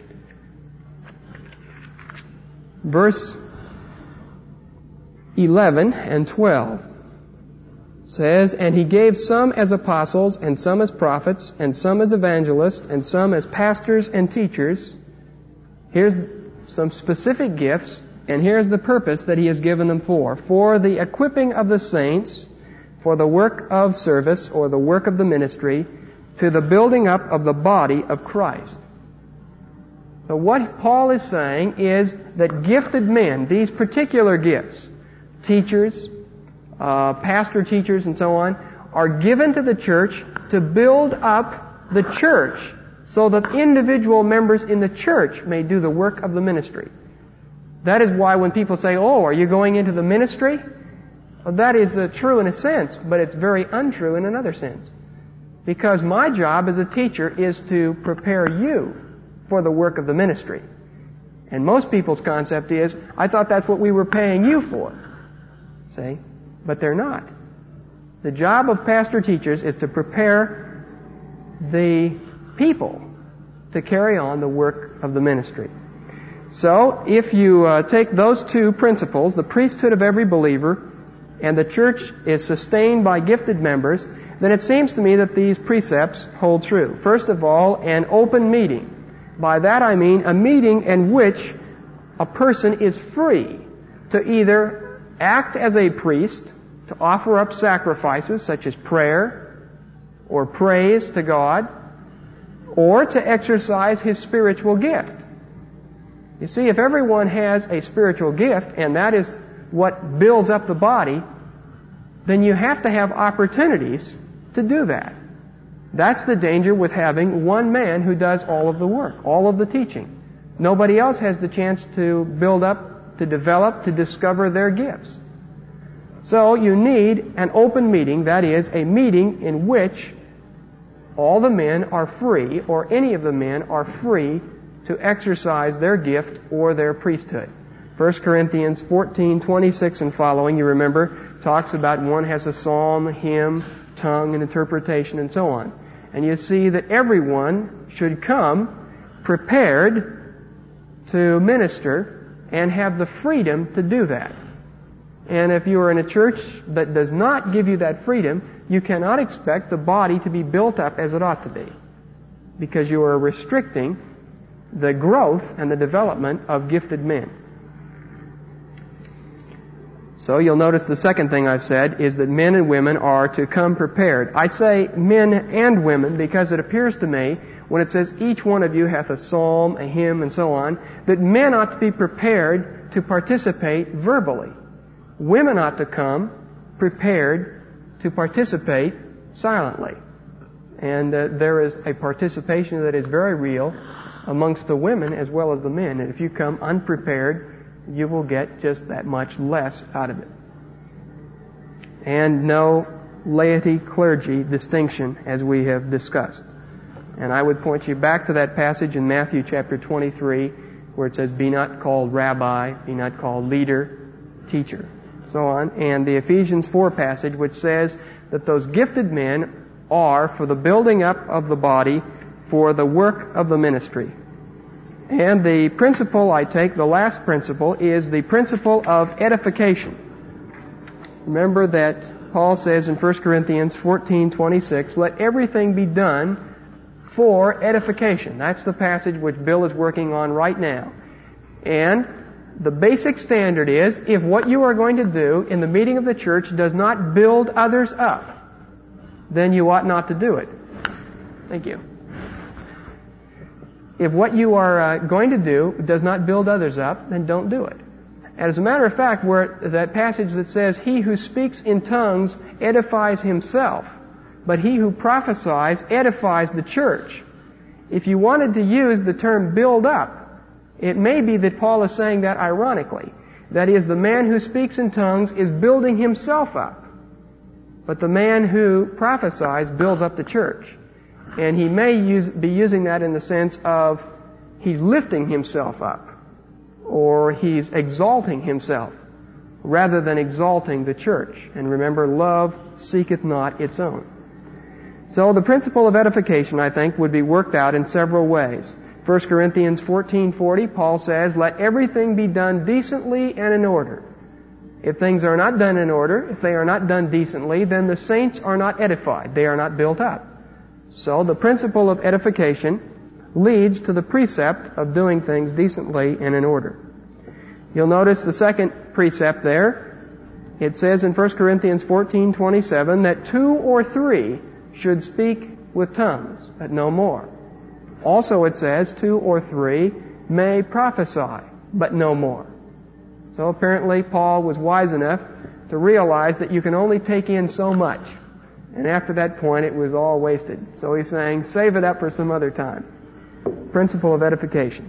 S1: verse 11 and 12 says, "And he gave some as apostles, and some as prophets, and some as evangelists, and some as pastors and teachers." Here's some specific gifts, and here's the purpose that he has given them for the equipping of the saints, for the work of service, or the work of the ministry, to the building up of the body of Christ. So what Paul is saying is that gifted men, these particular gifts, teachers, pastor teachers and so on, are given to the church to build up the church so that individual members in the church may do the work of the ministry. That is why when people say, "Oh, are you going into the ministry?" Well, that is true in a sense, but it's very untrue in another sense. Because my job as a teacher is to prepare you for the work of the ministry. And most people's concept is, "I thought that's what we were paying you for." See? But they're not. The job of pastor teachers is to prepare the people to carry on the work of the ministry. So, if you take those two principles, the priesthood of every believer and the church is sustained by gifted members, then it seems to me that these precepts hold true. First of all, an open meeting. By that I mean a meeting in which a person is free to either act as a priest, to offer up sacrifices such as prayer or praise to God, or to exercise his spiritual gift. You see, if everyone has a spiritual gift, and that is what builds up the body, then you have to have opportunities to do that. That's the danger with having one man who does all of the work, all of the teaching. Nobody else has the chance to build up, to develop, to discover their gifts. So you need an open meeting, that is, a meeting in which all the men are free, or any of the men are free to exercise their gift or their priesthood. 1 Corinthians 14:26 and following, you remember, talks about one has a psalm, a hymn, tongue, and interpretation, and so on. And you see that everyone should come prepared to minister and have the freedom to do that. And if you are in a church that does not give you that freedom, you cannot expect the body to be built up as it ought to be, because you are restricting the growth and the development of gifted men. So you'll notice the second thing I've said is that men and women are to come prepared. I say men and women because it appears to me, when it says each one of you hath a psalm, a hymn, and so on, that men ought to be prepared to participate verbally. Women ought to come prepared to participate silently. And there is a participation that is very real amongst the women as well as the men. And if you come unprepared, you will get just that much less out of it. And no laity-clergy distinction, as we have discussed. And I would point you back to that passage in Matthew chapter 23, where it says, "Be not called rabbi, be not called leader, teacher," so on. And the Ephesians 4 passage, which says that those gifted men are for the building up of the body, for the work of the ministry. And the principle I take, the last principle, is the principle of edification. Remember that Paul says in 1 Corinthians 14:26, "Let everything be done for edification." That's the passage which Bill is working on right now. And the basic standard is, if what you are going to do in the meeting of the church does not build others up, then you ought not to do it. Thank you. If what you are going to do does not build others up, then don't do it. As a matter of fact, where that passage that says, "He who speaks in tongues edifies himself, but he who prophesies edifies the church." If you wanted to use the term build up, it may be that Paul is saying that ironically. That is, the man who speaks in tongues is building himself up. But the man who prophesies builds up the church. And he may be using that in the sense of he's lifting himself up, or he's exalting himself, rather than exalting the church. And remember, love seeketh not its own. So the principle of edification, I think, would be worked out in several ways. 1 Corinthians 14:40, Paul says, "Let everything be done decently and in order." If things are not done in order, if they are not done decently, then the saints are not edified. They are not built up. So the principle of edification leads to the precept of doing things decently and in order. You'll notice the second precept there. It says in 1 Corinthians 14:27 that 2 or 3 should speak with tongues, but no more. Also it says 2 or 3 may prophesy, but no more. So apparently Paul was wise enough to realize that you can only take in so much. And after that point it was all wasted. So he's saying, save it up for some other time. Principle of edification.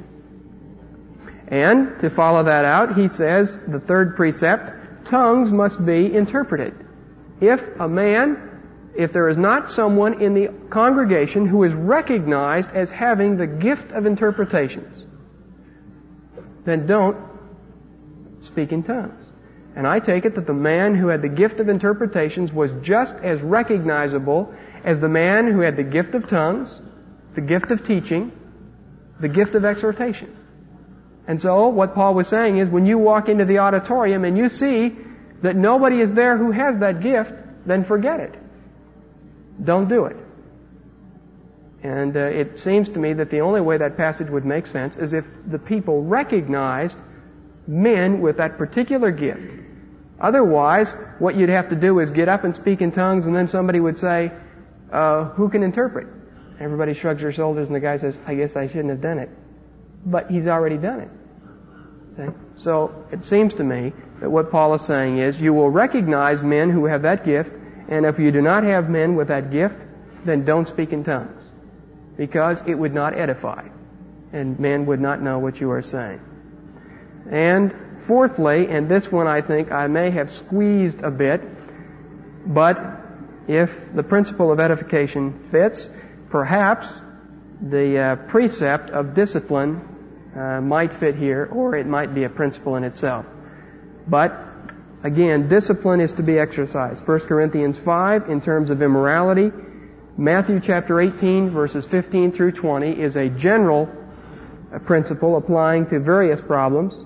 S1: And to follow that out, he says, the third precept, tongues must be interpreted. If there is not someone in the congregation who is recognized as having the gift of interpretations, then don't speak in tongues. And I take it that the man who had the gift of interpretations was just as recognizable as the man who had the gift of tongues, the gift of teaching, the gift of exhortation. And so what Paul was saying is, when you walk into the auditorium and you see that nobody is there who has that gift, then forget it. Don't do it. And it seems to me that the only way that passage would make sense is if the people recognized men with that particular gift. Otherwise, what you'd have to do is get up and speak in tongues, and then somebody would say, who can interpret? Everybody shrugs their shoulders, and the guy says, I guess I shouldn't have done it. But he's already done it. See? So it seems to me that what Paul is saying is, you will recognize men who have that gift, and if you do not have men with that gift, then don't speak in tongues, because it would not edify, and men would not know what you are saying. And fourthly, and this one I think I may have squeezed a bit, but if the principle of edification fits, perhaps the precept of discipline might fit here, or it might be a principle in itself. But again, discipline is to be exercised. 1 Corinthians 5 in terms of immorality. Matthew chapter 18 verses 15 through 20 is a general principle applying to various problems.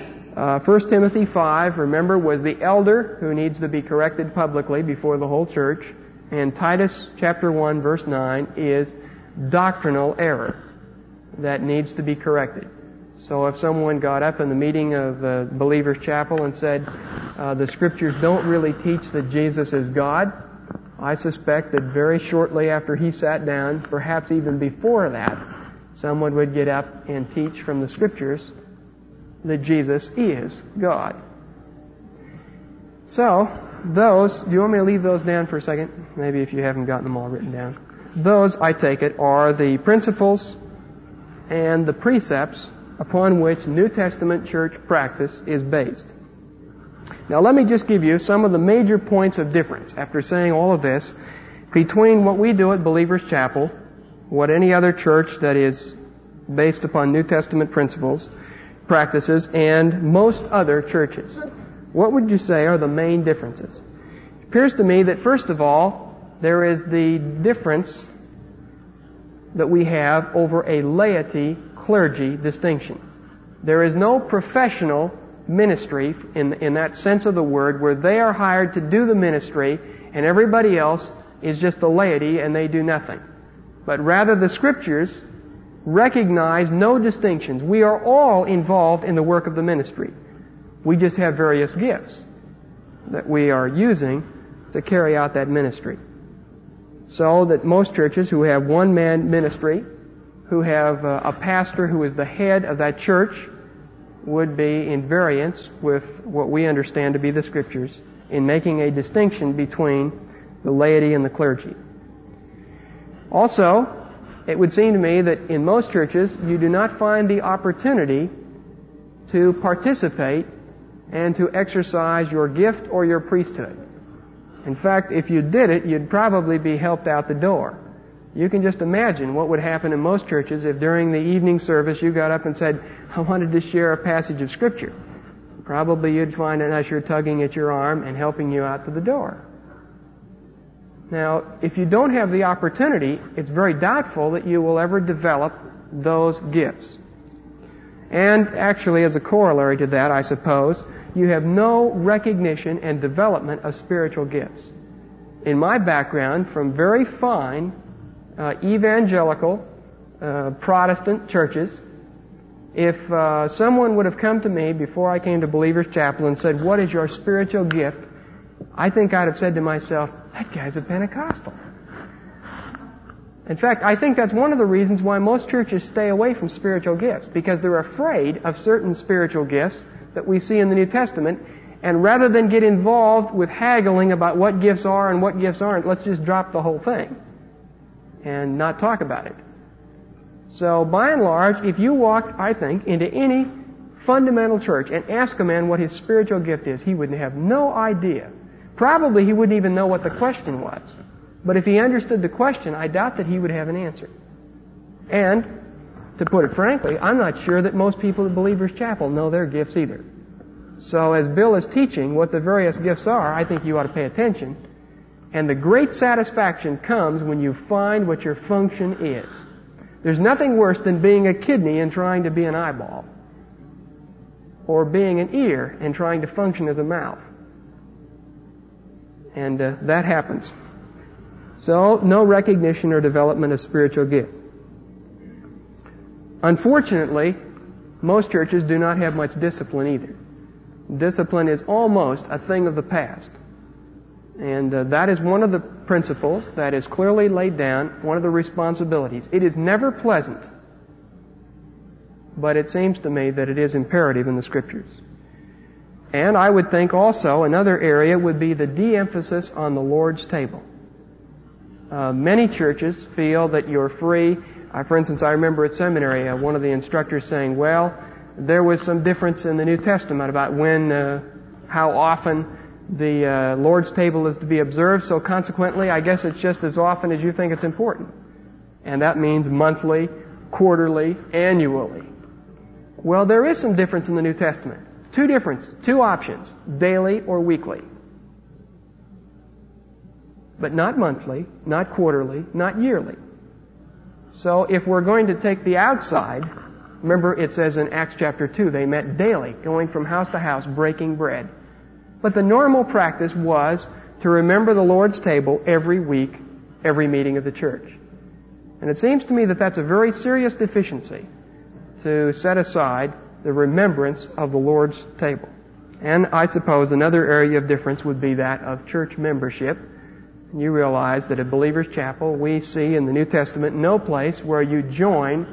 S1: 1 Timothy 5, remember, was the elder who needs to be corrected publicly before the whole church. And Titus chapter 1 verse 9 is doctrinal error that needs to be corrected. So if someone got up in the meeting of the Believer's Chapel and said, the Scriptures don't really teach that Jesus is God, I suspect that very shortly after he sat down, perhaps even before that, someone would get up and teach from the Scriptures that Jesus is God. So, those, do you want me to leave those down for a second? Maybe if you haven't gotten them all written down. Those, I take it, are the principles and the precepts upon which New Testament church practice is based. Now let me just give you some of the major points of difference, after saying all of this, between what we do at Believer's Chapel, what any other church that is based upon New Testament principles practices, and most other churches. What would you say are the main differences? It appears to me that first of all, there is the difference that we have over a laity-clergy distinction. There is no professional ministry in that sense of the word where they are hired to do the ministry and everybody else is just the laity and they do nothing. But rather the Scriptures recognize no distinctions. We are all involved in the work of the ministry. We just have various gifts that we are using to carry out that ministry. So that most churches who have one-man ministry, who have a pastor who is the head of that church, would be in variance with what we understand to be the Scriptures in making a distinction between the laity and the clergy. Also, it would seem to me that in most churches you do not find the opportunity to participate and to exercise your gift or your priesthood. In fact, if you did it, you'd probably be helped out the door. You can just imagine what would happen in most churches if during the evening service you got up and said, I wanted to share a passage of Scripture. Probably you'd find an usher tugging at your arm and helping you out to the door. Now, if you don't have the opportunity, it's very doubtful that you will ever develop those gifts. And actually, as a corollary to that, I suppose, you have no recognition and development of spiritual gifts. In my background, from very fine evangelical Protestant churches, if someone would have come to me before I came to Believer's Chapel and said, what is your spiritual gift? I think I'd have said to myself, that guy's a Pentecostal. In fact, I think that's one of the reasons why most churches stay away from spiritual gifts, because they're afraid of certain spiritual gifts that we see in the New Testament, and rather than get involved with haggling about what gifts are and what gifts aren't, let's just drop the whole thing and not talk about it. So, by and large, if you walked, I think, into any fundamental church and ask a man what his spiritual gift is, he would have no idea. Probably he wouldn't even know what the question was. But if he understood the question, I doubt that he would have an answer. And, to put it frankly, I'm not sure that most people at Believer's Chapel know their gifts either. So as Bill is teaching what the various gifts are, I think you ought to pay attention. And the great satisfaction comes when you find what your function is. There's nothing worse than being a kidney and trying to be an eyeball, or being an ear and trying to function as a mouth. And that happens. So, no recognition or development of spiritual gift. Unfortunately, most churches do not have much discipline either. Discipline is almost a thing of the past. And that is one of the principles that is clearly laid down, one of the responsibilities. It is never pleasant, but it seems to me that it is imperative in the Scriptures. And I would think also another area would be the de-emphasis on the Lord's table. Many churches feel that you're free. For instance, I remember at seminary one of the instructors saying, well, there was some difference in the New Testament about when, how often the Lord's table is to be observed, so consequently, I guess it's just as often as you think it's important. And that means monthly, quarterly, annually. Well, there is some difference in the New Testament. Two options, daily or weekly. But not monthly, not quarterly, not yearly. So if we're going to take the outside, remember it says in Acts chapter 2, they met daily, going from house to house, breaking bread. But the normal practice was to remember the Lord's table every week, every meeting of the church. And it seems to me that that's a very serious deficiency, to set aside the remembrance of the Lord's table. And I suppose another area of difference would be that of church membership. You realize that at Believer's Chapel, we see in the New Testament no place where you join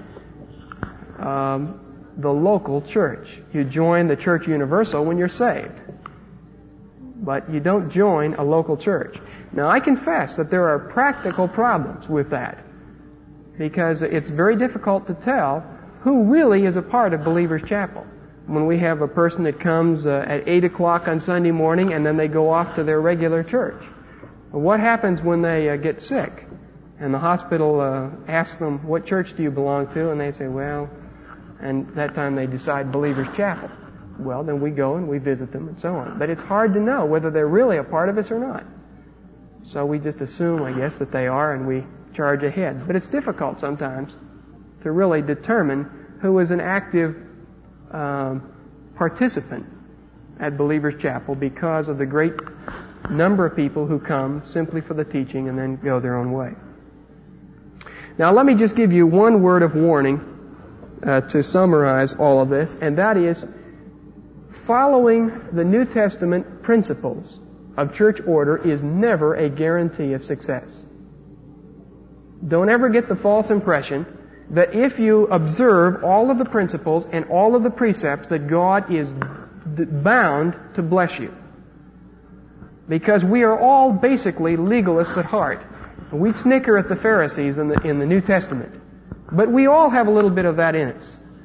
S1: the local church. You join the church universal when you're saved. But you don't join a local church. Now, I confess that there are practical problems with that, because it's very difficult to tell who really is a part of Believer's Chapel. When we have a person that comes at 8 o'clock on Sunday morning and then they go off to their regular church. What happens when they get sick and the hospital asks them, what church do you belong to? And they say, well, and that time they decide Believer's Chapel. Well, then we go and we visit them and so on. But it's hard to know whether they're really a part of us or not. So we just assume, I guess, that they are and we charge ahead. But it's difficult sometimes to really determine who is an active participant at Believer's Chapel because of the great number of people who come simply for the teaching and then go their own way. Now let me just give you one word of warning to summarize all of this, and that is following the New Testament principles of church order is never a guarantee of success. Don't ever get the false impression that if you observe all of the principles and all of the precepts that God is bound to bless you. Because we are all basically legalists at heart. We snicker at the Pharisees in the New Testament. But we all have a little bit of that in us.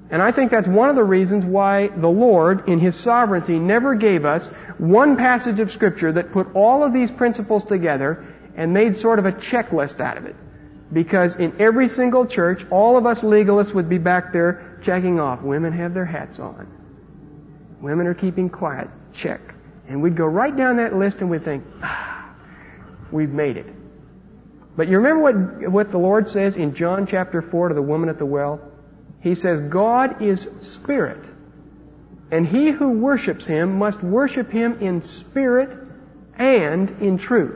S1: And I think that's one of the reasons why the Lord, in His sovereignty, never gave us one passage of Scripture that put all of these principles together and made sort of a checklist out of it. Because in every single church, all of us legalists would be back there checking off. Women have their hats on. Women are keeping quiet. Check. And we'd go right down that list and we'd think, we've made it. But you remember what the Lord says in John chapter 4 to the woman at the well? He says, God is spirit, and he who worships Him must worship Him in spirit and in truth.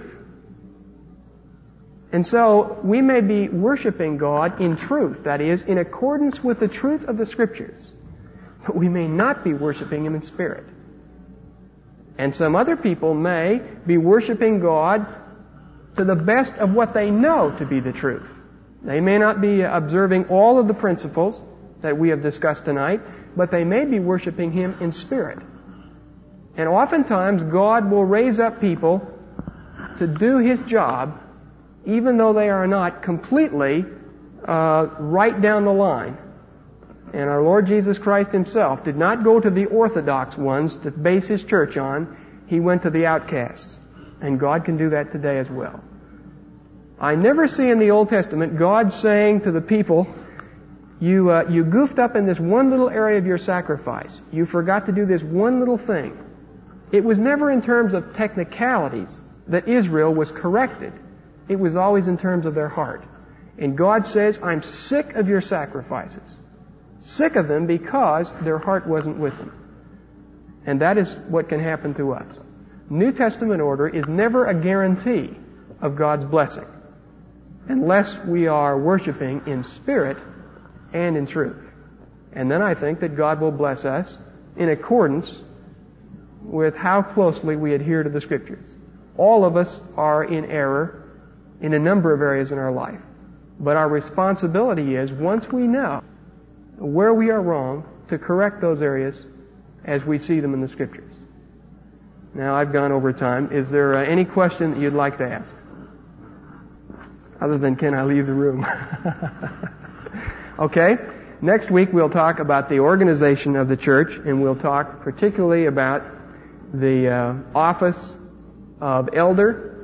S1: And so, we may be worshiping God in truth, that is, in accordance with the truth of the Scriptures, but we may not be worshiping Him in spirit. And some other people may be worshiping God to the best of what they know to be the truth. They may not be observing all of the principles that we have discussed tonight, but they may be worshiping Him in spirit. And oftentimes God will raise up people to do His job even though they are not completely right down the line. And our Lord Jesus Christ Himself did not go to the orthodox ones to base His church on. He went to the outcasts. And God can do that today as well. I never see in the Old Testament God saying to the people, you goofed up in this one little area of your sacrifice. You forgot to do this one little thing. It was never in terms of technicalities that Israel was corrected. It was always in terms of their heart. And God says, I'm sick of your sacrifices. Sick of them because their heart wasn't with them. And that is what can happen to us. New Testament order is never a guarantee of God's blessing unless we are worshiping in spirit and in truth. And then I think that God will bless us in accordance with how closely we adhere to the Scriptures. All of us are in error in a number of areas in our life. But our responsibility is, once we know where we are wrong, to correct those areas as we see them in the Scriptures. Now, I've gone over time. Is there any question that you'd like to ask? Other than, can I leave the room? Okay. Next week we'll talk about the organization of the church, and we'll talk particularly about the office of elder